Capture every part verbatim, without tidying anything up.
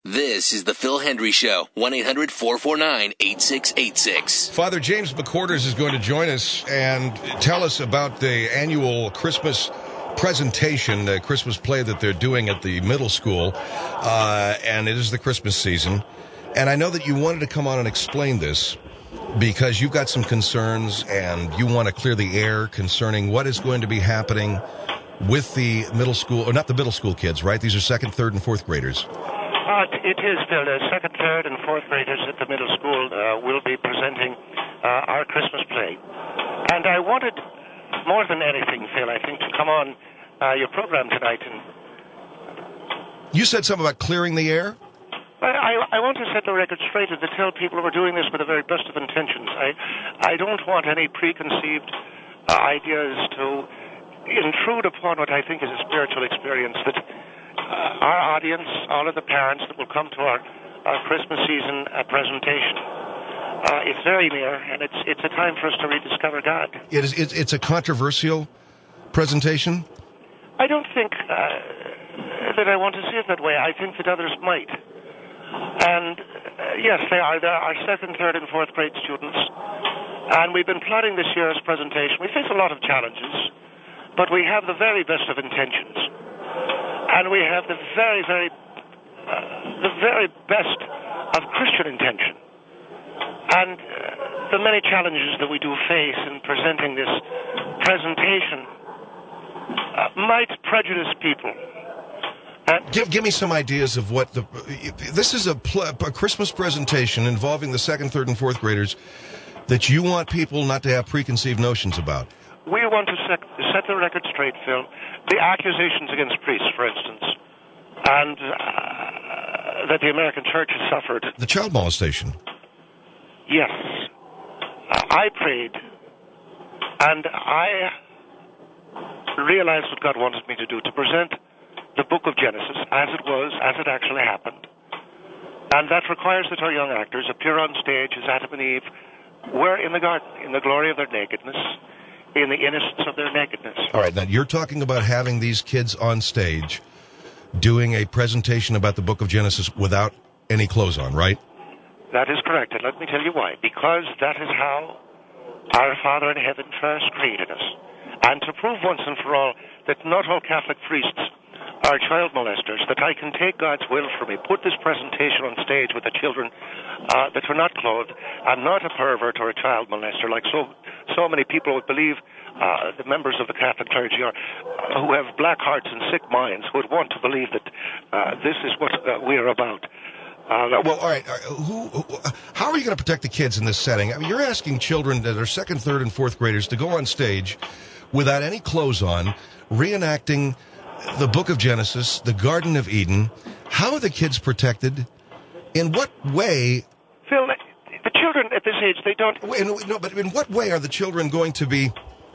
This is the Phil Hendry Show, one eight hundred four four nine eight six eight six. Father James McQuarters is going to join us and tell us about the annual Christmas presentation, the Christmas play that they're doing at the middle school, uh, and it is the Christmas season. And I know that you wanted to come on and explain this because you've got some concerns and you want to clear the air concerning what is going to be happening with the middle school, or not the middle school kids, right? These are second, third, and fourth graders. Uh, it is, Phil. The second, third, and fourth graders at the middle school uh, will be presenting uh, our Christmas play. And I wanted, more than anything, Phil, I think, to come on uh, your program tonight. And you said something about clearing the air? I, I, I want to set the record straight and to tell people we're doing this with the very best of intentions. I, I don't want any preconceived uh, ideas to intrude upon what I think is a spiritual experience that Uh, our audience, all of the parents that will come to our, our Christmas season uh, presentation, uh, it's very near, and it's it's a time for us to rediscover God. It is. It's, it's a controversial presentation? I don't think uh, that I want to see it that way. I think that others might. And, uh, yes, they are. There are second, third, and fourth grade students. And we've been plotting this year's presentation. We face a lot of challenges, but we have the very best of intentions. And we have the very, very, uh, the very best of Christian intention. And uh, the many challenges that we do face in presenting this presentation uh, might prejudice people. Uh, give, give me some ideas of what the... This is a, pl- a Christmas presentation involving the second, third, and fourth graders that you want people not to have preconceived notions about. We want to set, set the record straight, Phil. The accusations against priests, for instance, and uh, that the American church has suffered. The child molestation. Yes. Uh, I prayed, and I realized what God wanted me to do, to present the book of Genesis as it was, as it actually happened. And that requires that our young actors appear on stage as Adam and Eve were in the garden, in the glory of their nakedness, in the innocence of their nakedness. All right, now you're talking about having these kids on stage doing a presentation about the book of Genesis without any clothes on, right? That is correct, and let me tell you why. Because that is how our Father in heaven first created us. And to prove once and for all that not all Catholic priests are child molesters, that I can take God's will for me, put this presentation on stage with the children uh, that are not clothed. I'm not a pervert or a child molester, like so so many people would believe, uh, the members of the Catholic clergy are, uh, who have black hearts and sick minds, would want to believe that uh, this is what uh, we're about. Uh, well, all right. Who, who, how are you going to protect the kids in this setting? I mean, you're asking children that are second, third, and fourth graders to go on stage without any clothes on, reenacting the book of Genesis, the Garden of Eden. How are the kids protected? In what way? Phil, the children at this age, they don't... In, no, but in what way are the children going to be...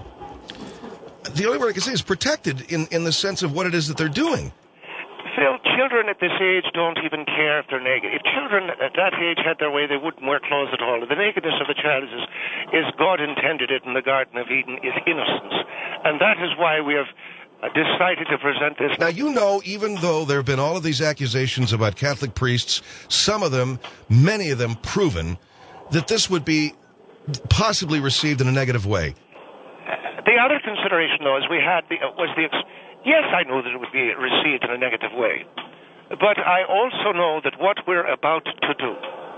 The only word I can say is protected in, in the sense of what it is that they're doing. Phil, children at this age don't even care if they're naked. If children at that age had their way, they wouldn't wear clothes at all. The nakedness of the child is, is God intended it in the Garden of Eden, is innocence. And that is why we have decided to present this. Now, you know, even though there have been all of these accusations about Catholic priests, some of them, many of them proven, that this would be possibly received in a negative way. Uh, the other consideration, though, is we had the, uh, was the... Ex- yes, I know that it would be received in a negative way. But I also know that what we're about to do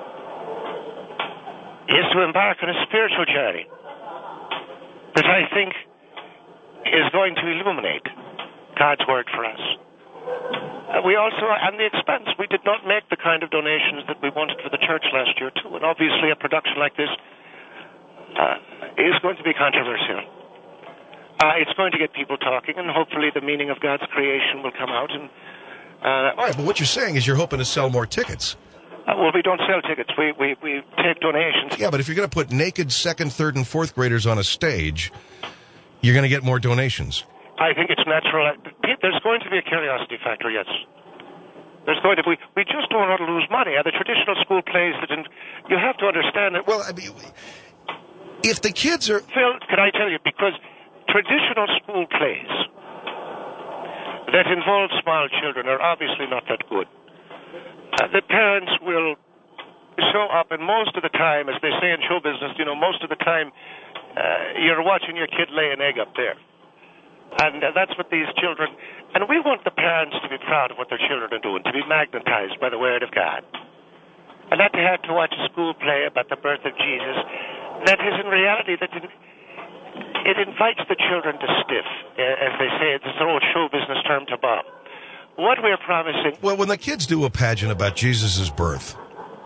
is to embark on a spiritual journey that I think is going to illuminate God's word for us. Uh, we also, and the expense, we did not make the kind of donations that we wanted for the church last year, too. And obviously a production like this uh, is going to be controversial. Uh, it's going to get people talking, and hopefully the meaning of God's creation will come out. And uh, all right, but what you're saying is you're hoping to sell more tickets. Uh, well, we don't sell tickets. We, we, we take donations. Yeah, but if you're going to put naked second, third, and fourth graders on a stage, you're going to get more donations. I think it's natural. There's going to be a curiosity factor, yes. There's going to be. We just don't want to lose money. The traditional school plays that, in, you have to understand that. Well, I mean, if the kids are... Phil, can I tell you, because traditional school plays that involve small children are obviously not that good. Uh, the parents will show up, and most of the time, as they say in show business, you know, most of the time uh, you're watching your kid lay an egg up there. And uh, that's what these children, and we want the parents to be proud of what their children are doing, to be magnetized by the Word of God. And not to have to watch a school play about the birth of Jesus. That is, in reality, that it, it invites the children to stiff, uh, as they say, it's an old show business term to bomb. What we're promising... Well, when the kids do a pageant about Jesus' birth,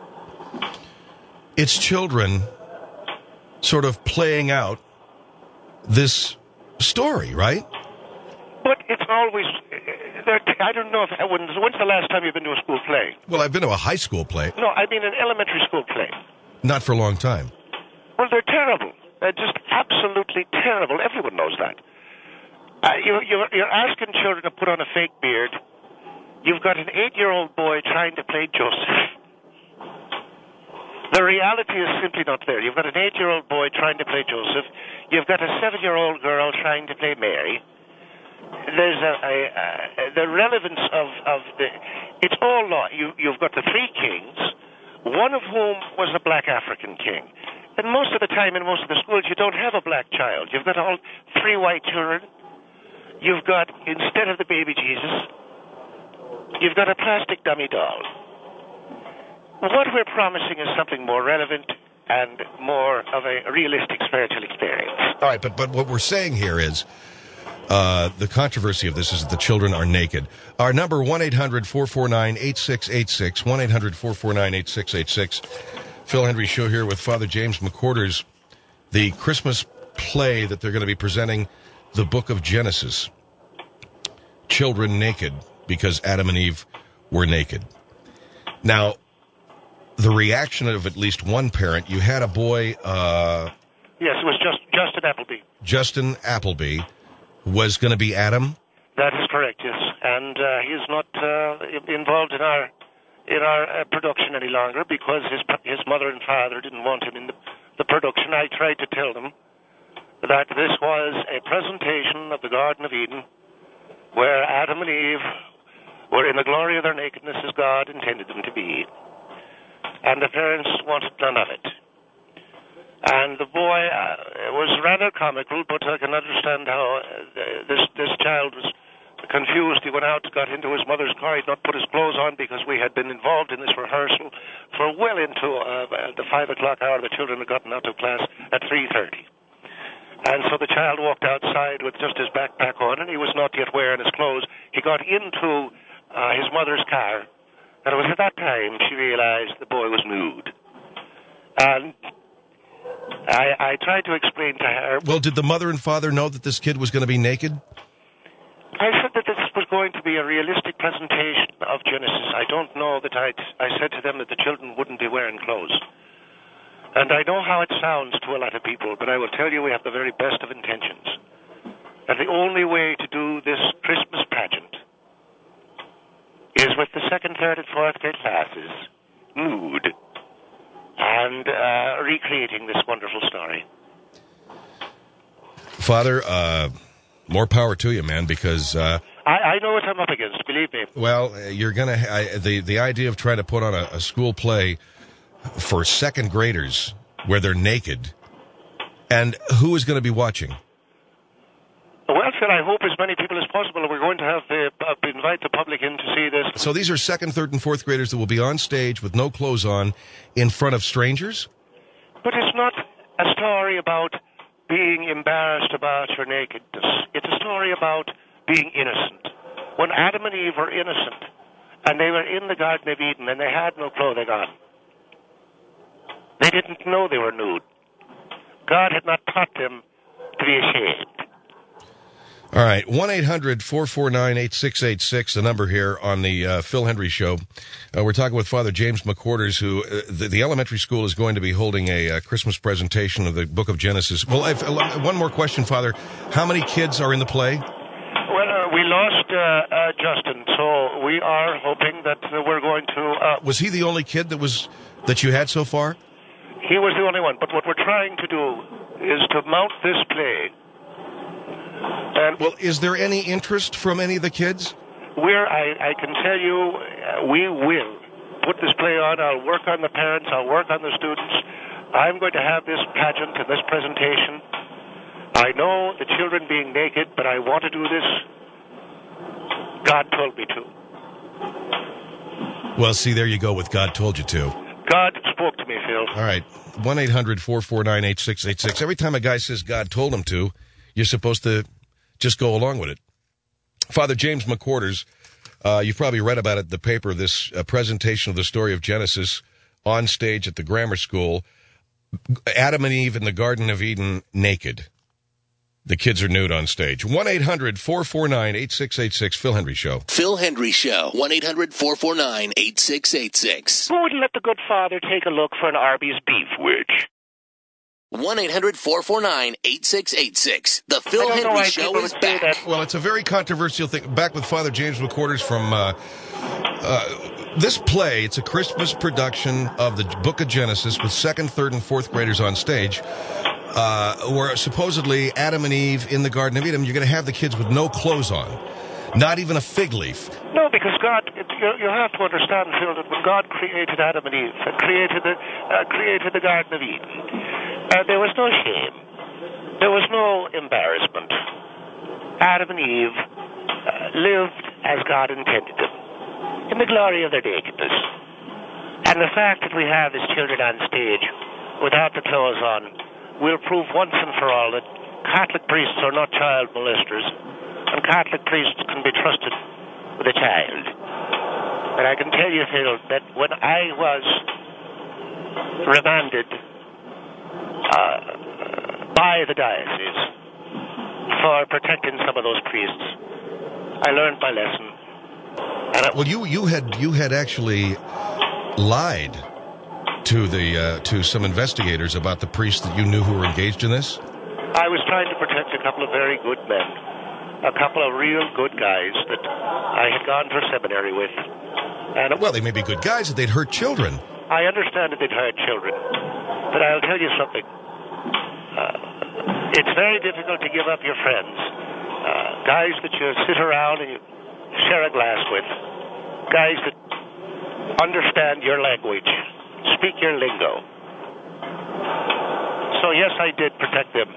it's children sort of playing out this story, right? But it's always... I don't know if... When's, when's the last time you've been to a school play? Well, I've been to a high school play. No, I mean an elementary school play. Not for a long time. Well, they're terrible. They're just absolutely terrible. Everyone knows that. Uh, you, you're, you're asking children to put on a fake beard. You've got an eight-year-old boy trying to play Joseph. The reality is simply not there. You've got an eight-year-old boy trying to play Joseph. You've got a seven-year-old girl trying to play Mary. There's a, a, a the relevance of, of the... It's all law. You, you've got the three kings, one of whom was a black African king. And most of the time in most of the schools, you don't have a black child. You've got all three white children. You've got, instead of the baby Jesus, you've got a plastic dummy doll. What we're promising is something more relevant and more of a realistic spiritual experience. All right, but, but what we're saying here is uh, the controversy of this is that the children are naked. Our number, one eight hundred four four nine eight six eight six, one eight hundred four four nine eight six eight six. Phil Hendrie Show here with Father James McQuarters. The Christmas play that they're going to be presenting, the Book of Genesis. Children naked because Adam and Eve were naked. Now, the reaction of at least one parent, you had a boy... Uh, yes, it was just Justin Appleby. Justin Appleby was going to be Adam? That is correct, yes. And uh, he is not uh, involved in our in our uh, production any longer because his his mother and father didn't want him in the, the production. I tried to tell them that this was a presentation of the Garden of Eden where Adam and Eve were in the glory of their nakedness as God intended them to be. And the parents wanted none of it. And the boy uh, was rather comical, but I can understand how uh, this this child was confused. He went out, got into his mother's car. He'd not put his clothes on because we had been involved in this rehearsal for well into uh, the five o'clock hour. The children had gotten out of class at three thirty. And so the child walked outside with just his backpack on, and he was not yet wearing his clothes. He got into uh, his mother's car, and it was at that time she realized the boy was nude. And I, I tried to explain to her... Well, did the mother and father know that this kid was going to be naked? I said that this was going to be a realistic presentation of Genesis. I don't know that I'd... I said to them that the children wouldn't be wearing clothes. And I know how it sounds to a lot of people, but I will tell you we have the very best of intentions. And the only way to do this Christmas pageant is with the second, third, and fourth grade classes, nude, and uh, recreating this wonderful story. Father, uh, more power to you, man, because... Uh, I, I know what I'm up against, believe me. Well, you're going to... The, the idea of trying to put on a, a school play for second graders where they're naked, and who is going to be watching? Well, Phil, I hope as many people as possible. We're going to have the, uh, invite the public in to see this. So these are second, third, and fourth graders that will be on stage with no clothes on in front of strangers? But it's not a story about being embarrassed about your nakedness. It's a story about being innocent. When Adam and Eve were innocent, and they were in the Garden of Eden, and they had no clothing on, they didn't know they were nude. God had not taught them to be ashamed. All right, one eight hundred four four nine eight six eight six, the number here on the uh, Phil Hendrie Show. Uh, we're talking with Father James McQuarters, who uh, the, the elementary school is going to be holding a uh, Christmas presentation of the Book of Genesis. Well, I've, uh, one more question, Father. How many kids are in the play? Well, uh, we lost uh, uh, Justin, so we are hoping that uh, we're going to... Uh, was he the only kid that was that you had so far? He was the only one, but what we're trying to do is to mount this play. And well, is there any interest from any of the kids? We're, I, I can tell you, uh, we will put this play on. I'll work on the parents. I'll work on the students. I'm going to have this pageant and this presentation. I know the children being naked, but I want to do this. God told me to. Well, see, there you go with God told you to. God spoke to me, Phil. All right. one eight hundred four four nine eight six eight six. Every time a guy says God told him to, you're supposed to just go along with it. Father James McQuarters, uh, you've probably read about it in the paper, this uh, presentation of the story of Genesis on stage at the grammar school. Adam and Eve in the Garden of Eden naked. The kids are nude on stage. one eight hundred four four nine eight six eight six. Phil Hendry Show. Phil Hendry Show. one eight hundred four four nine eight six eight six. Who would let the good father take a look for an Arby's beef wedge? one eight hundred four four nine eight six eight six. The I Phil don't know Hendry why Show people is would say back. that. Well, it's a very controversial thing. Back with Father James McQuarters from uh, uh, this play. It's a Christmas production of the Book of Genesis with second, third, and fourth graders on stage. Uh, where supposedly Adam and Eve in the Garden of Eden, you're going to have the kids with no clothes on, not even a fig leaf. No, because God, it, you, you have to understand, Phil, that when God created Adam and Eve and created the, uh, created the Garden of Eden, uh, there was no shame. There was no embarrassment. Adam and Eve uh, lived as God intended them, in the glory of their nakedness. And the fact that we have as children on stage without the clothes on will prove once and for all that Catholic priests are not child molesters, and Catholic priests can be trusted with a child. But I can tell you, Phil, that when I was remanded uh, by the diocese for protecting some of those priests, I learned my lesson. And I, Well, you you had you had actually lied to the uh, to some investigators about the priests that you knew who were engaged in this? I was trying to protect a couple of very good men, a couple of real good guys that I had gone to seminary with. And Well, they may be good guys, but they'd hurt children. I understand that they'd hurt children, but I'll tell you something. Uh, it's very difficult to give up your friends, uh, guys that you sit around and you share a glass with, guys that understand your language, speak your lingo. So yes, I did protect them.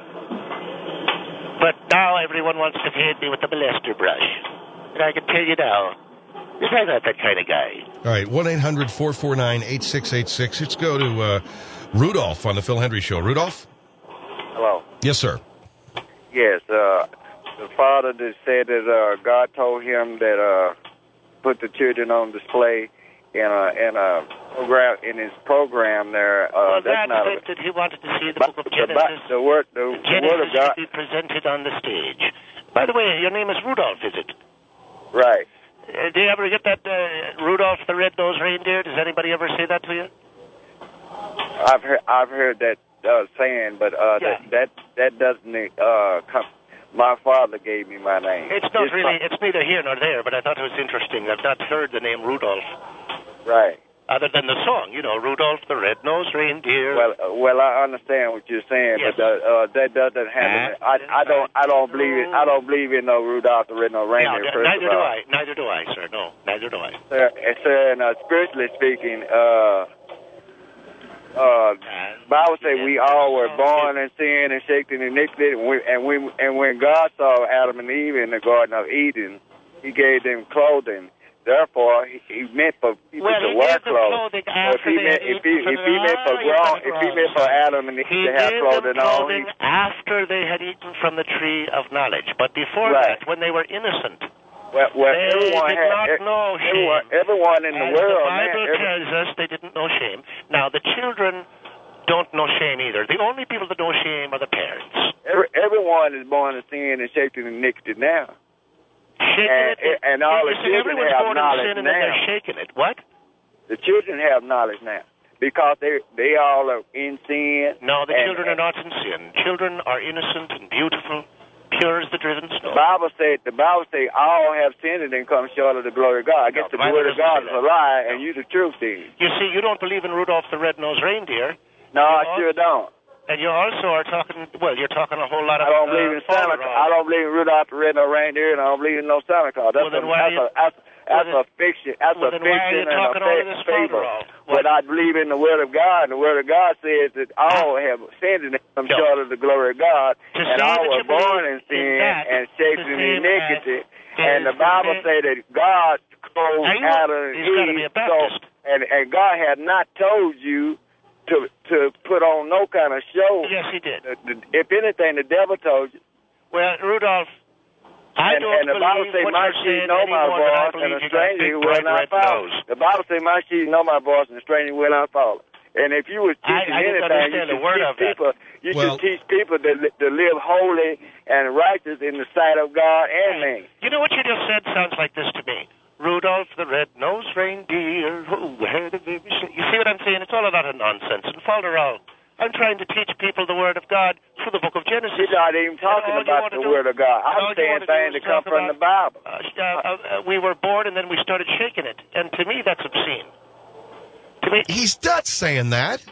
But now everyone wants to paint me with the molester brush. And I can tell you now, I'm not that kind of guy. All right, one eight hundred four four nine eight six eight six. Let's go to uh, Rudolph on the Phil Hendry Show. Rudolph? Hello. Yes, sir. Yes, uh, the father that said that uh, God told him that uh, put the children on display in a in a program in his program there. Uh, well, that's that not said a, that he wanted to see the but, book of the, Genesis. the word the, the Genesis word of God. should be presented on the stage. By the way, your name is Rudolph, is it? Right. Uh, do you ever get that uh, Rudolph the Red-Nosed Reindeer? Does anybody ever say that to you? I've heard I've heard that uh, saying, but uh, Yeah. that that that doesn't uh, come. My father gave me my name. It's not His really, fa- it's neither here nor there, but I thought it was interesting. I've not heard the name Rudolph, right. other than the song, you know, Rudolph the Red-Nosed Reindeer. Well, uh, well, I understand what you're saying, Yes. but uh, uh, that doesn't happen. I, I don't, I don't believe it. I don't believe in no Rudolph the Red-Nosed no, Reindeer. first neither of do all. I. Neither do I, sir. No, neither do I. Sir, uh, sir, and uh, spiritually speaking, uh, uh, Bible say we all were born in sin and shaped in iniquity, and, we, and, we, and when God saw Adam and Eve in the Garden of Eden, He gave them clothing. Therefore, He, he meant for people Well, to he wear gave them clothes. clothing So after if he they meant, had if he, eaten from if he the- meant for Ah, you grown, got it if he wrong, meant for sir. Adam and Eve He to have gave clothing them on, clothing he, after they had eaten from the tree of knowledge. But before Right. that, when they were innocent, well, well they everyone did had, not e- know everyone, shame. everyone in the As world, the man, Bible every, tells us, they didn't know shame. Now, the children don't know shame either. The only people that know shame are the parents. every, everyone is born in sin and shaped in iniquity now. Shaking And- it, and all the listen, children everyone's have born in knowledge sin and then they're now. shaking it. What? The children have knowledge now because they they all are in sin. No, the and- children are not in sin. Children are innocent and beautiful, pure as the driven The snow. Bible said the Bible say all have sinned and then come short of the glory of God. I guess No, the the Bible word of doesn't God say is that. a lie, and you the truth, then. You see, you don't believe in Rudolph the Red-Nosed Reindeer, No, I You sure don't. and you also are talking, well, you're talking a whole lot of I don't uh, believe in Santa. folderol. I don't believe in Rudolph the Red-Nosed Reindeer, and I don't believe in no Santa Claus. That's, Well, then a, why that's, you- a, that's, That's Well, a fiction. That's well, a then why are you fiction and a talking all of fa- this fable. folderol? But I believe in the Word of God, and the Word of God says that all have sinned and come No. short of the glory of God, To and say all that were you believe born in in sin that and is shaped the in same iniquity. as- And the is Bible the say that God clothed Are you- Adam and he's gotta Eve, be a so, Baptist. and, and God had not told you to to put on no kind of show. Yes, he did. The- the- If anything, the devil told you. Well, Rudolph, I and, don't and the Bible believe say, what my you're sheep saying know any my more than I voice, believe and a you got a stranger big, will bright not red follow. nose. The Bible say, my sheep know my voice, and a stranger will not follow. And if you was I- teaching I didn't anything, you understand should a word teach of that. people. You Well- should teach people to, li- to live holy and righteous in the sight of God and man. You know what you just said sounds like this to me. Rudolph the red-nosed reindeer who had a baby. You see what I'm saying? It's all a lot of nonsense and folderol. I'm trying to teach people the Word of God through the book of Genesis. You're not even talking And all you about want to the do- Word of God. and all I'm you saying want to do things is that come talk from about- the Bible. Uh, uh, uh, we were born and then we started shaking it. And to me, that's obscene. To me, He's not saying that.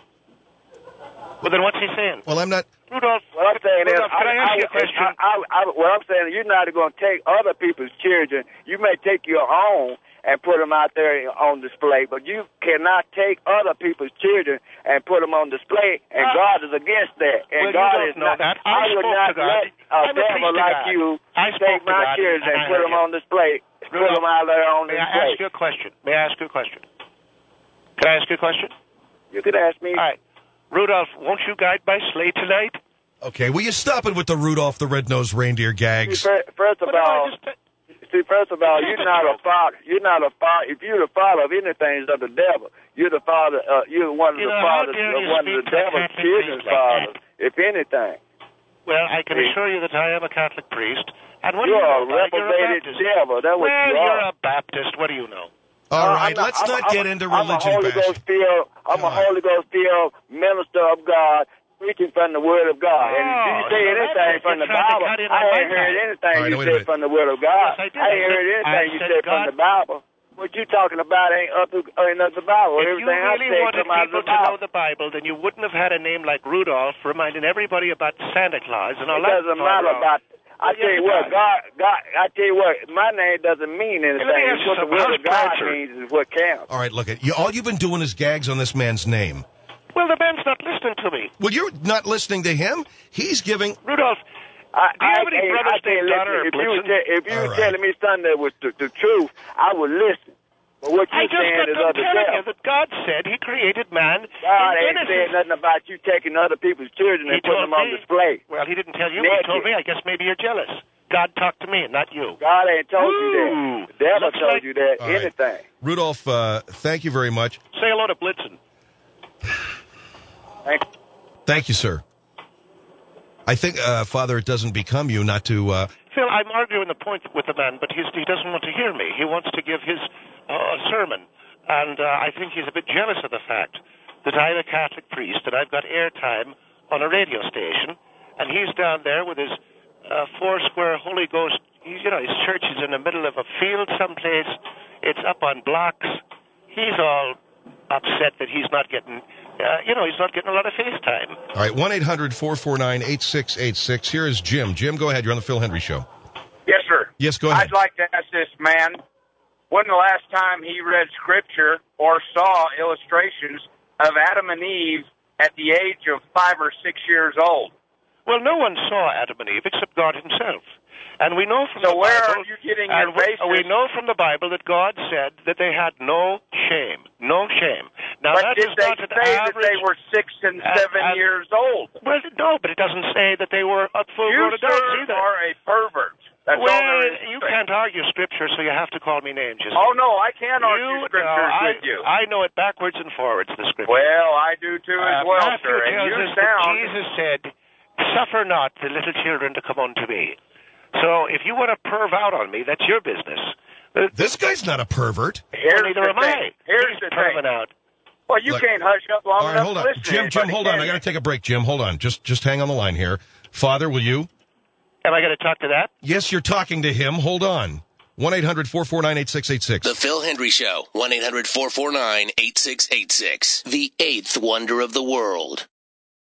well, then what's he saying? Well, I'm not. Rudolph, What I'm saying is, Rudolph, can I ask you a question? I, I, I, what I'm saying is, you're not going to take other people's children. You may take your own and put them out there on display, but you cannot take other people's children and put them on display, and Uh, God is against that. And well, you God don't is know not. that. I would spoke not to God. let a I'm a devil priest to like God. you I spoke take to my God, children and and I put heard them you. on display. Put Rudolph, them out there on may I display. ask you a question? May I ask you a question? Can I ask you a question? You could ask me. All right. Rudolph, won't you guide my sleigh tonight? Okay, will you stop it with the Rudolph the Red-Nosed Reindeer See, gags? fir- First of Well, no, I all, just- See, first of all, you're not a father. You're not a father. If you're the father of anything, it's of the devil. You're the father. Uh, you're one of You the know, how fathers, dare of you one of speak the to a devil's Catholic children's priest like fathers. that? If anything, Well, I can See. assure you that I am a Catholic priest. And what you're do you know a about it? You're a reprobated Baptist. devil. That's what Well, you you're are. a Baptist. What do you know? All Uh, right, I'm not- let's I'm- not I'm- get into I'm religion a Holy bashing. Ghost filled. I'm Come a on. Holy Ghost filled minister of God, preaching from the Word of God. and if Oh, you say so that's anything it. from You're the trying to Bible, cut in I on my ain't heard time. anything All right, you wait a said minute. from the Word of God. Yes, I did. I ain't I heard said- anything I you said said from God- the Bible. What you talking about ain't up to, ain't up the Bible. If you Everything I really say wanted come out of people the to know Bible. the Bible, then you wouldn't have had a name like Rudolph reminding everybody about Santa Claus and all It that. doesn't matter folderol. about. I Well, tell yes, you it what, does. God, God. I tell you what, my name doesn't mean anything. let me ask It's you what the something. Word How's of God Prancer? means is what counts. All right, look at you. All you've been doing is gags on this man's name. Well, the man's not listening to me. Well, you're not listening to him. He's giving. Rudolph, I, do you have I, any I, brothers I can't named listen. Donner or If you was Blitzen? te- if you All was right. telling me something that was the, the truth, I would listen. But what I you're just saying got is done of the telling you devil. that God said He created man God in ain't Genesis. saying nothing about you taking other people's children He and putting told them on me- display. Well, He didn't tell you. He Naked. told me. I guess maybe you're jealous. God talked to me, not you. God ain't told you Ooh, that. The devil looks told like- you that. All right. Anything. Rudolph, uh, thank you very much. Say hello to Blitzen. Thank you. Thank you, sir. I think, uh, Father, it doesn't become you not to. Uh, Phil, I'm arguing the point with the man, but he's, he doesn't want to hear me. He wants to give his uh, sermon, and uh, I think he's a bit jealous of the fact that I'm a Catholic priest and I've got airtime on a radio station, and he's down there with his uh, four-square Holy Ghost. He's, you know, his church is in the middle of a field someplace. It's up on blocks. He's all upset that he's not getting, uh, you know, he's not getting a lot of face time. all right, one eight hundred four four nine eight six eight six. Here is Jim. Jim, go ahead. You're on the Phil Hendry Show. Yes, sir. Yes, go ahead. I'd like to ask this man, when the last time he read Scripture or saw illustrations of Adam and Eve at the age of five or six years old? Well, no one saw Adam and Eve except God himself. And we know from So the where Bible, are you getting and your we, basis? we know from the Bible that God said that they had no shame, no shame. Now But that did is they not an say that average. they were six and and- seven and- years old? Well, no, but it doesn't say that they were up full You, grown adults sir, either. are a pervert. That's well, all there is. to you say. can't argue Scripture, so you have to call me names. You see. Oh, no, I can't you, argue no, Scriptures I, with you. I know it backwards and forwards, the Scripture. Well, I do too Uh, as well, Matthew sir. And tells you us that sound... Jesus said, "Suffer not the little children to come unto me." So if you want to perv out on me, that's your business. Uh, This guy's not a pervert. Here's neither the am thing. I. Here's He's the perving thing. out. Well, you Look, can't hush up long All right, enough hold to on. listen to Jim, Jim, anybody, hold on. can I got to you? take a break, Jim. Hold on. Just just hang on the line here. Father, will you? Am I going to talk to that? Yes, you're talking to him. Hold on. one eight hundred four four nine eight six eight six. The Phil Hendry Show. one eight hundred four four nine eight six eight six. The eighth wonder of the world.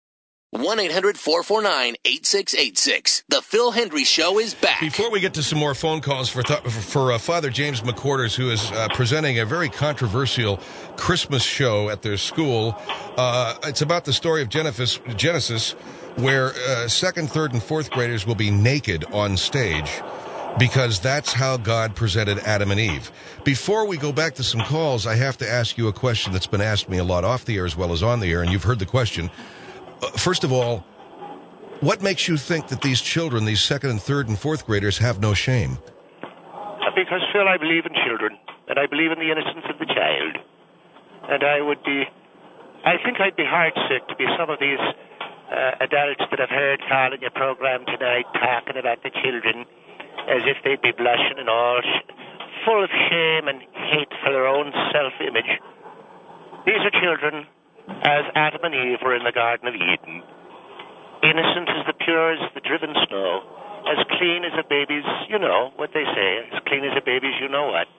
one eight hundred four four nine eight six eight six. The Phil Hendry Show is back. Before we get to some more phone calls for th- for uh, Father James McQuarters, who is uh, presenting a very controversial Christmas show at their school, uh, it's about the story of Genesis, Genesis where uh, second, third, and fourth graders will be naked on stage because that's how God presented Adam and Eve. Before we go back to some calls, I have to ask you a question that's been asked me a lot off the air as well as on the air, and you've heard the question. Uh, first of all, what makes you think that these children, these second and third and fourth graders, have no shame? Because, Phil, I believe in children, and I believe in the innocence of the child. And I would be, I think I'd be heartsick to be some of these uh, adults that I've heard calling your program tonight, talking about the children as if they'd be blushing and all, sh- full of shame and hate for their own self-image. These are children as Adam and Eve were in the Garden of Eden. Innocent as the pure as the driven snow, as clean as a baby's, you know what they say, as clean as a baby's you know what.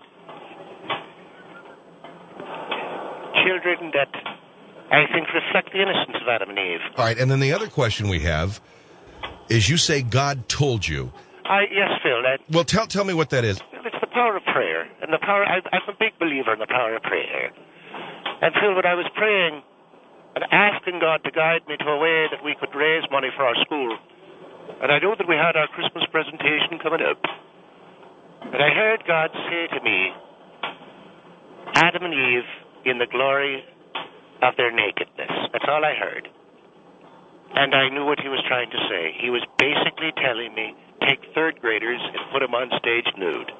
Children that I think reflect the innocence of Adam and Eve. All right, and then the other question we have is you say God told you. I, yes, Phil. That, well, tell tell me what that is. Well, it's the power of prayer. And the power, I, I'm a big believer in the power of prayer. And Phil, when I was praying and asking God to guide me to a way that we could raise money for our school, and I know that we had our Christmas presentation coming up, and I heard God say to me, Adam and Eve in the glory of their nakedness. That's all I heard. And I knew what he was trying to say. He was basically telling me, take third graders and put them on stage nude.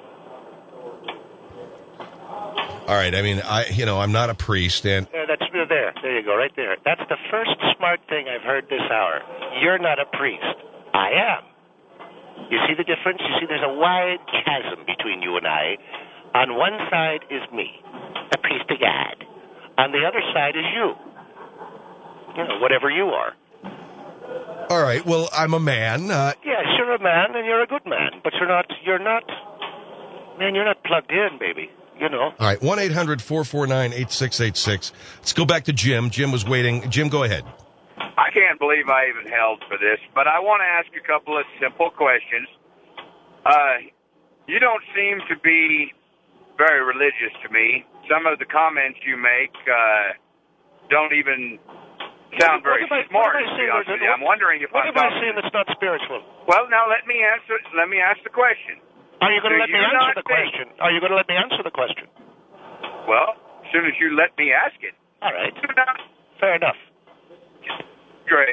All right, I mean, I you know, I'm not a priest, and... Uh, that's there, there you go, right there. That's the first smart thing I've heard this hour. You're not a priest. I am. You see the difference? You see there's a wide chasm between you and I. On one side is me, a priest of God. On the other side is you. You know, whatever you are. All right, well, I'm a man. Uh... Yes, you're a man, and you're a good man. But you're not, you're not, man, you're not plugged in, baby. You know. All right, one eight hundred four four nine eight six eight six. Let's go back to Jim. Jim was waiting. Jim, go ahead. I can't believe I even held for this, but I want to ask a couple of simple questions. Uh, you don't seem to be very religious to me. Some of the comments you make uh, don't even sound very I, smart, to be honest with you. I'm wondering if what I'm What am I saying that's not spiritual? Well, now let me answer. Let me ask the question. Are you going to let Do me you answer not the think- question? Are you going to let me answer the question? Well, as soon as you let me ask it. All right. Do not- Fair enough. Great.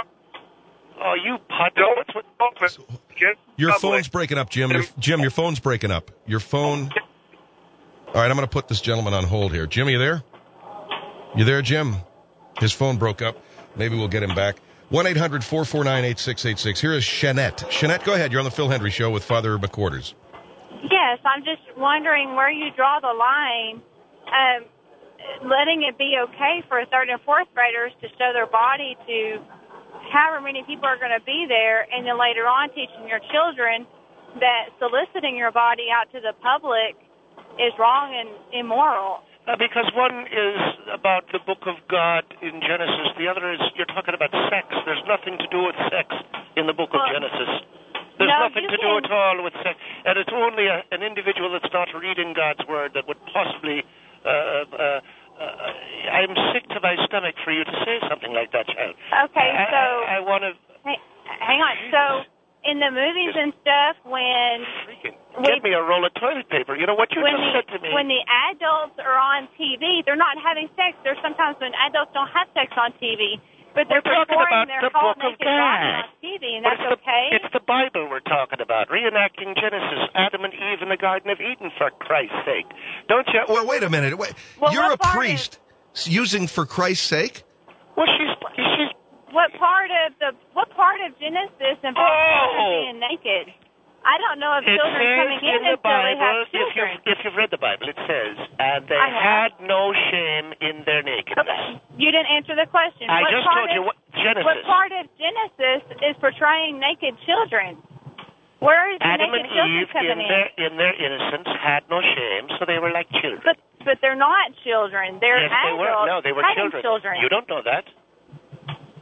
Oh, you pot. Don't What's what? open. Just Your public. phone's breaking up, Jim. Your, Jim, your phone's breaking up. Your phone... All right, I'm going to put this gentleman on hold here. Jim, you there? You there, Jim? His phone broke up. Maybe we'll get him back. one eight hundred four four nine eight six eight six. Here is Shanette. Shanette, go ahead. You're on the Phil Hendry Show with Father McQuarters. Yes, I'm just wondering where you draw the line, um, letting it be okay for third and fourth graders to show their body to however many people are going to be there, and then later on teaching your children that soliciting your body out to the public is wrong and immoral. Uh, because one is about the book of God in Genesis. The other is you're talking about sex. There's nothing to do with sex in the book of Well, Genesis. There's no, nothing you to do can- at all with sex. And it's only a, an individual that's not reading God's word that would possibly... Uh, uh, uh, I'm sick to my stomach for you to say something like that, child. Okay, I, so... I, I want to... Hey, hang on. So in the movies and stuff, when... Freaking We- get me a roll of toilet paper. You know what you when just the, said to me? when the adults are on T V, they're not having sex. There's sometimes when adults don't have sex on T V, but they're We're talking performing about their the whole book of naked body God. on T V, and But that's it's the, okay. It's the Bible we're talking about, reenacting Genesis, Adam and Eve in the Garden of Eden, for Christ's sake. Don't you? Well, wait a minute. Wait. Well, You're a what part priest using for Christ's sake? Well, she's she's. What part of the what part of Genesis involves Oh! children being naked? I don't know if It children says coming in in the until they have Bible, if you've, children. if you've read the Bible, it says, and they I have. had no shame in their nakedness. Okay. You didn't answer the question. I what just part told you of, what Genesis. What part of Genesis is portraying naked children? Where is the Adam naked and children Eve, coming in their in their innocence, had no shame, so they were like children. But but they're not children. They're yes, they adults were. No, they were having children. You don't know that.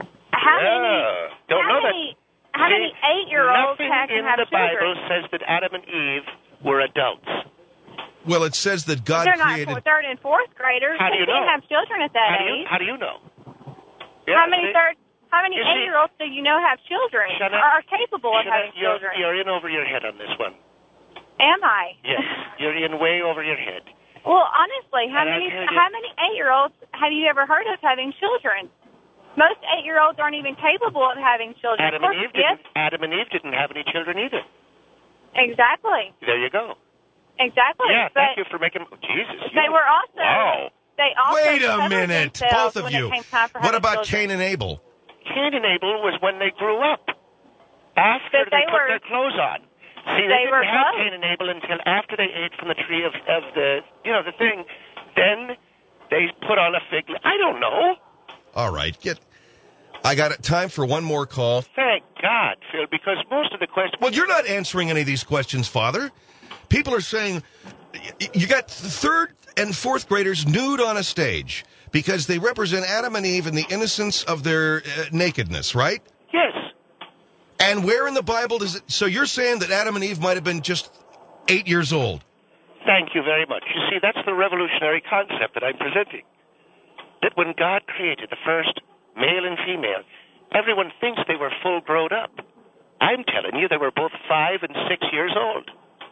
How Yeah. many? Don't how know that. many, How See, many eight-year-olds nothing can in have the Bible children? says that Adam and Eve were adults. Well, it says that God They're created. not third and fourth graders. How do they you can't know? have children at that How do you, age. how do you know? how many see? third? How many You see- eight-year-olds do you know have children Shana, or are capable of Shana, having you're, children? you're in over your head on this one. Am I? Yes, you're in way over your head. Well, honestly, how And I many tell you- how many eight-year-olds have you ever heard of having children? Most eight-year-olds aren't even capable of having children. Adam of and course, Eve yes, didn't. Adam and Eve didn't have any children either. exactly, There you go. exactly. Yeah, but thank you for making. Jesus, they you- were also. Wow. They also Wait a covered minute, themselves both of when you. It came time for What having about children. Cain and Abel? Cain and Abel was when they grew up. After But they, they put were- their clothes on. See, they, they didn't were have both. Cain and Abel until after they ate from the tree of, of the, you know, the thing. Then they put on a fig leaf. I don't know. All right, get. I got it. Time for one more call. Thank God, Phil, because most of the questions. Well, you're not answering any of these questions, Father. People are saying y- you got third and fourth graders nude on a stage because they represent Adam and Eve in the innocence of their uh, nakedness, right? Yes. And where in the Bible does it? So you're saying that Adam and Eve might have been just eight years old? Thank you very much. You see, that's the revolutionary concept that I'm presenting. That when God created the first male and female, everyone thinks they were full grown up. I'm telling you, they were both five and six years old.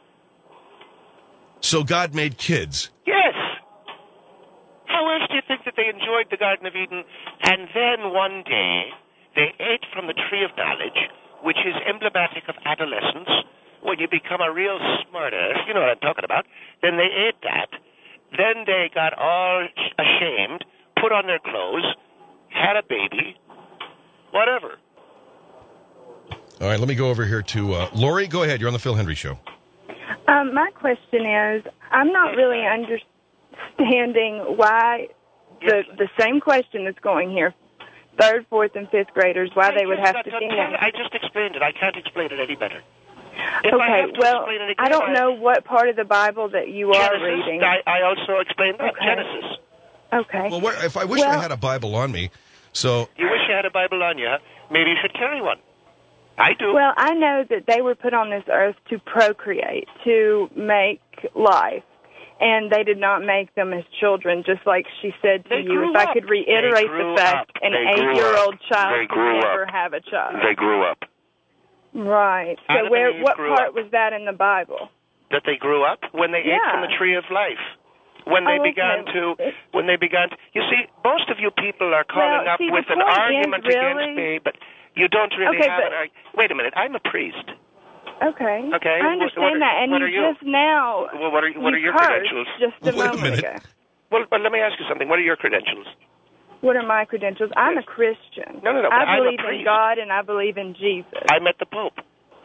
So God made kids. Yes. How else do you think that they enjoyed the Garden of Eden? And then one day, they ate from the tree of knowledge, which is emblematic of adolescence, when you become a real smartass, you know what I'm talking about. Then they ate that. Then they got all ashamed, put on their clothes, had a baby, whatever. All right, let me go over here to uh, Lori. Go ahead. You're on the Phil Hendry Show. Um, my question is, I'm not really understanding why the the same question that's going here, third, fourth, and fifth graders, why I they would just have got to done see telling- that. I just explained it. I can't explain it any better. If I Okay, have to well, explain it again, I don't I- know what part of the Bible that you are Genesis, reading. I, I also explained that. Okay. Genesis. Okay. Well, where, if I wish I Well- had a Bible on me, so You wish you had a Bible on you, huh? Maybe you should carry one. I do. Well, I know that they were put on this earth to procreate, to make life, and they did not make them as children, just like she said to They you. grew If I up. could reiterate They grew the fact up. an They grew eight-year-old up. child They could grew never up. have a child. They grew up. Right. So Adam and where? Eve What grew part up. was that in the Bible? That they grew up when they ate Yeah. from the tree of life. When they Oh, began okay. to, It- when they began to, you see, most of you people are calling Well, up see, the with an point is, argument really- against me, but you don't really Okay, have but- an argument. Wait a minute, I'm a priest. Okay. Okay, I what- understand what are- that, and what you are you? just now Well, what are what you are your cursed credentials? just a Wait a moment minute. ago. Well, but let me ask you something. What are your credentials? What are my credentials? I'm Yes. a Christian. No, no, no, but I I'm a believe in priest. God and I believe in Jesus. I met the Pope.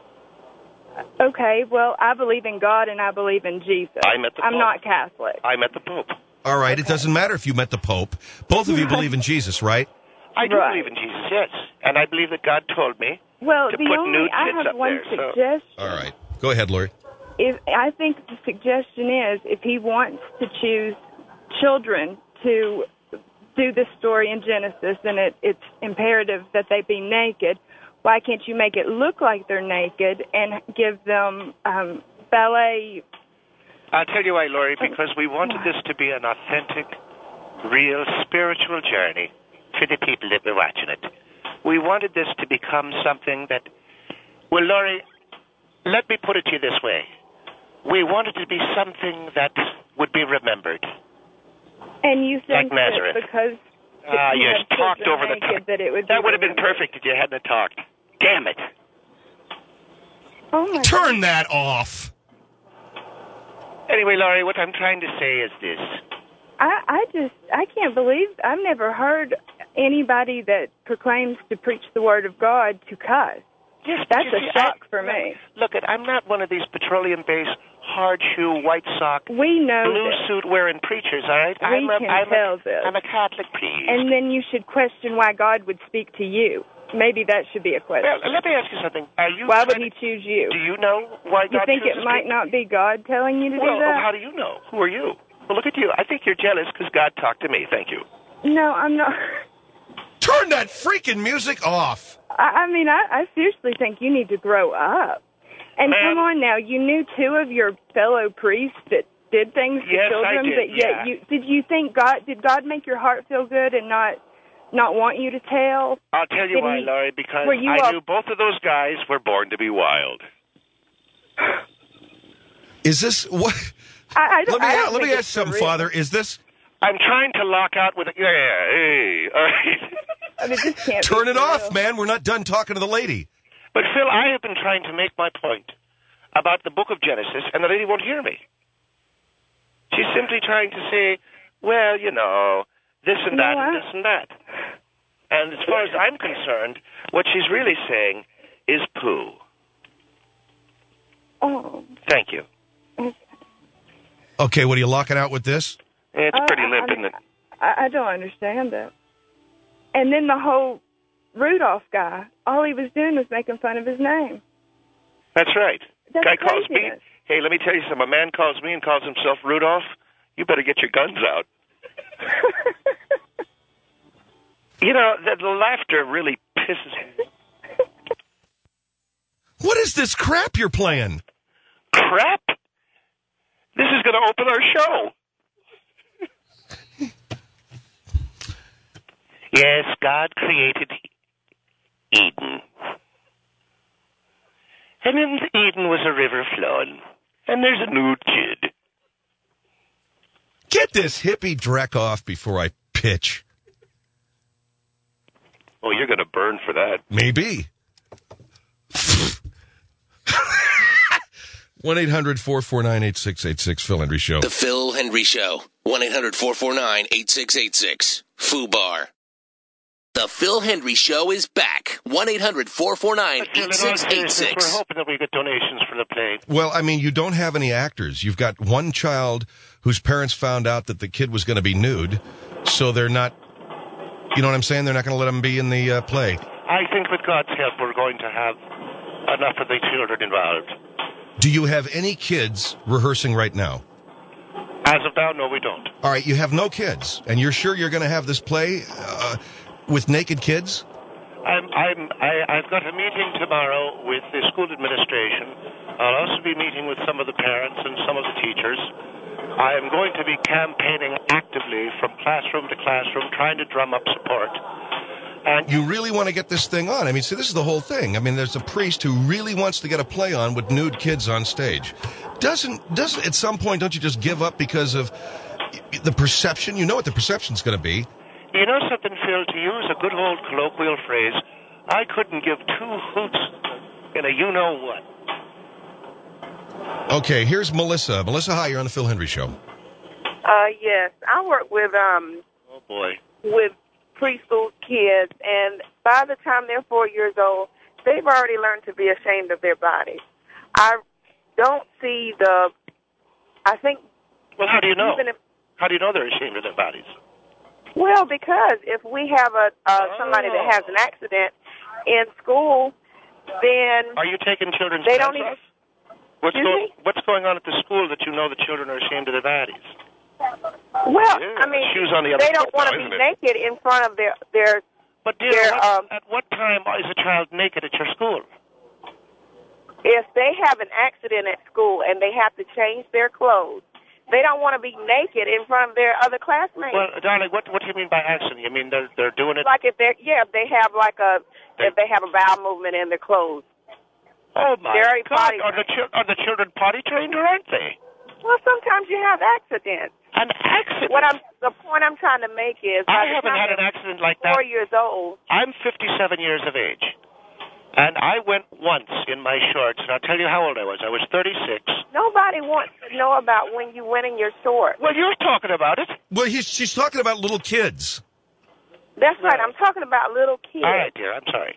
Okay, well, I believe in God and I believe in Jesus. I met the I'm Pope. not Catholic. I met the Pope. all right, it doesn't matter if you met the Pope. Both of you believe in Jesus, right? I do Right. believe in Jesus, yes, and I believe that God told me Well, to the put only nude I kids have up one there. So. suggestion. All right, go ahead, Lori. If I think the suggestion is if he wants to choose children to do this story in Genesis, then it, it's imperative that they be naked. Why can't you make it look like they're naked and give them um, ballet? I'll tell you why, Laurie, because we wanted this to be an authentic, real spiritual journey for the people that were watching it. We wanted this to become something that, well, Laurie, let me put it to you this way. We wanted it to be something that would be remembered. And you think Like Nazareth. that because Ah, you you have talked children over the naked top. that it would That be would have been remembered. perfect if you hadn't talked. Damn it. Oh my Turn that off. Anyway, Laurie, what I'm trying to say is this. I, I just, I can't believe, I've never heard anybody that proclaims to preach the word of God to cuss. Yes, but That's you a see, shock I- for me. Look, it, I'm not one of these petroleum-based, hard shoe, white sock, We know blue this. suit wearing preachers, all right? We I'm a, can I'm tell a, this. I'm a Catholic priest. And then you should question why God would speak to you. Maybe that should be a question. Well, let me ask you something. Are you Why would trying he to- choose you? Do you know why You God think chooses it might people? not be God telling you to Well, do that? how do you know? Who are you? Well, look at you. I think you're jealous because God talked to me. Thank you. No, I'm not. Turn that freaking music off. I, I mean, I, I seriously think you need to grow up. And Ma'am? come on now, you knew two of your fellow priests that did things to Yes, I children, did, but yet yeah. you did you think God did God make your heart feel good and not not want you to tell? I'll tell you Did why, he- Laurie, because were you I up- knew both of those guys were born to be wild. Is this what? I, I don't, Let me I don't let me think ask it's something, for real. Father. Is this? I'm trying to lock out with a... Yeah, yeah, hey, all right. I mean, this can't Turn be it for off, real. man. We're not done talking to the lady. But, Phil, I have been trying to make my point about the book of Genesis, and the lady won't hear me. She's simply trying to say, well, you know, this and You that know and what? this and that. And as far as I'm concerned, what she's really saying is poo. Oh, Thank you. Okay, what are you locking out with this? It's Uh, pretty I- limp, I isn't mean, it? I, I don't understand that. And then the whole Rudolph guy, all he was doing was making fun of his name. That's right. That's Guy calls me. craziness. Hey, let me tell you something. A man calls me and calls himself Rudolph. You better get your guns out. You know, the, the laughter really pisses me. What is this crap you're playing? Crap! This is going to open our show. Yes, God created Eden. And in Eden was a river flowing. And there's a nude kid. Get this hippie dreck off before I pitch. Oh, you're going to burn for that. Maybe. one eight hundred four four nine eight six eight six, Phil Hendry Show. The Phil Hendry Show. one eight hundred four four nine eight six eight six. FUBAR. The Phil Hendry Show is back. one eight hundred four four nine eight six eight We're six. hoping that we get donations for the play. Well, I mean, you don't have any actors. You've got one child whose parents found out that the kid was going to be nude, so they're not, you know what I'm saying? They're not going to let him be in the uh, play. I think with God's help, we're going to have enough of the children involved. Do you have any kids rehearsing right now? As of now, no, we don't. All right, you have no kids, and you're sure you're going to have this play uh, with naked kids? I'm, I'm, I, I've got a meeting tomorrow with the school administration. I'll also be meeting with some of the parents and some of the teachers. I am going to be campaigning actively from classroom to classroom, trying to drum up support. And You really want to get this thing on. I mean, see, this is the whole thing. I mean, there's a priest who really wants to get a play on with nude kids on stage. Doesn't, doesn't at some point, don't you just give up because of the perception? You know what the perception's going to be. you know something, Phil, to use a good old colloquial phrase, I couldn't give two hoots in a you-know-what. Okay, here's Melissa. Melissa, hi, you're on the Phil Hendry Show. Uh, yes, I work with um Oh, boy. with preschool kids, and by the time they're four years old, they've already learned to be ashamed of their bodies. I don't see the. I think. Well, how do you know? Even if, How do you know they're ashamed of their bodies? well, because if we have a uh, somebody that has an accident in school, then Are you taking children's they pants don't even. off? What's, Excuse go- me? what's going on at the school that you know the children are ashamed of their bodies? Well, Yeah, I mean, shoes on the other they don't foot want to now, be isn't it? naked in front of their their. But, dear, They're, what, um, at what time is a child naked at your school? If they have an accident at school and they have to change their clothes, they don't want to be naked in front of their other classmates. Well, darling, what what do you mean by accident? You mean they're they're doing it? Like if they, yeah, if they have like a, if they have a bowel movement in their clothes. Oh my Very God! potty Are the chil- are the children potty trained or aren't they? Well, sometimes you have accidents. An accident. What I'm, the point I'm trying to make is, by I the haven't time had an they're accident like that. Four years old. I'm fifty-seven years of age, and I went once in my shorts, and I'll tell you how old I was. I was thirty-six. Nobody wants to know about when you went in your shorts. Well, you're talking about it. Well, he's, she's talking about little kids. That's right. I'm talking about little kids. All right, dear. I'm sorry.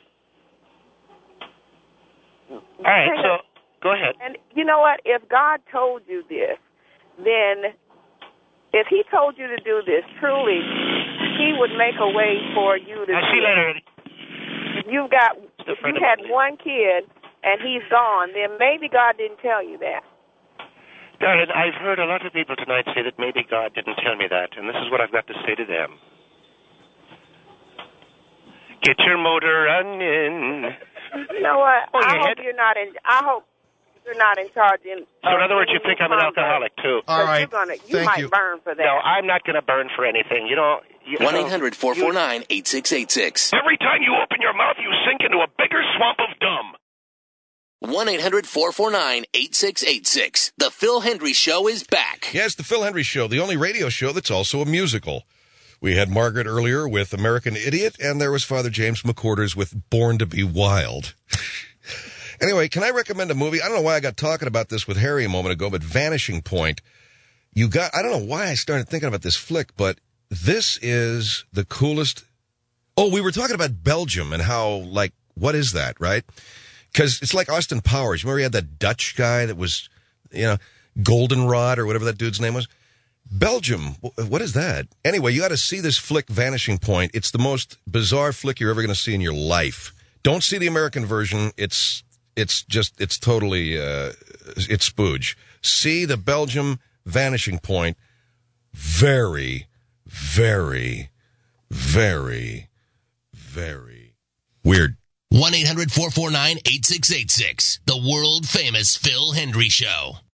All right, so go ahead. And you know what? If God told you this, then if He told you to do this, truly, He would make a way for you to. I'll do see you it. later. If you've got, a if friend you of had mine. one kid and he's gone, then maybe God didn't tell you that. Darling, I've heard a lot of people tonight say that maybe God didn't tell me that, and this is what I've got to say to them. Get your motor running. You know what? Oh, I you hope had- you're not in. I hope you're not in charge. In, So in other words, you think I'm an alcoholic, too? All right. You're gonna, you Thank might you. burn for that. No, I'm not going to burn for anything. You know... you know, one eight hundred four four nine eight six eight six. Every time you open your mouth, you sink into a bigger swamp of dumb. one eight hundred four four nine eight six eight six. The Phil Hendry Show is back. Yes, the Phil Hendry Show, the only radio show that's also a musical. We had Margaret earlier with American Idiot, and there was Father James McQuarters with Born to be Wild. Anyway, can I recommend a movie? I don't know why I got talking about this with Harry a moment ago, but Vanishing Point. You got, I don't know why I started thinking about this flick, but this is the coolest. Oh, we were talking about Belgium and how, like, what is that, right? Because it's like Austin Powers. Remember he had that Dutch guy that was, you know, Goldenrod or whatever that dude's name was? Belgium, what is that? Anyway, you got to see this flick, Vanishing Point. It's the most bizarre flick you're ever going to see in your life. Don't see the American version. It's it's just, it's totally, uh, it's spooge. See the Belgium Vanishing Point. Very, very, very, very weird. one eight hundred four four nine eight six eight six. The world famous Phil Hendry Show.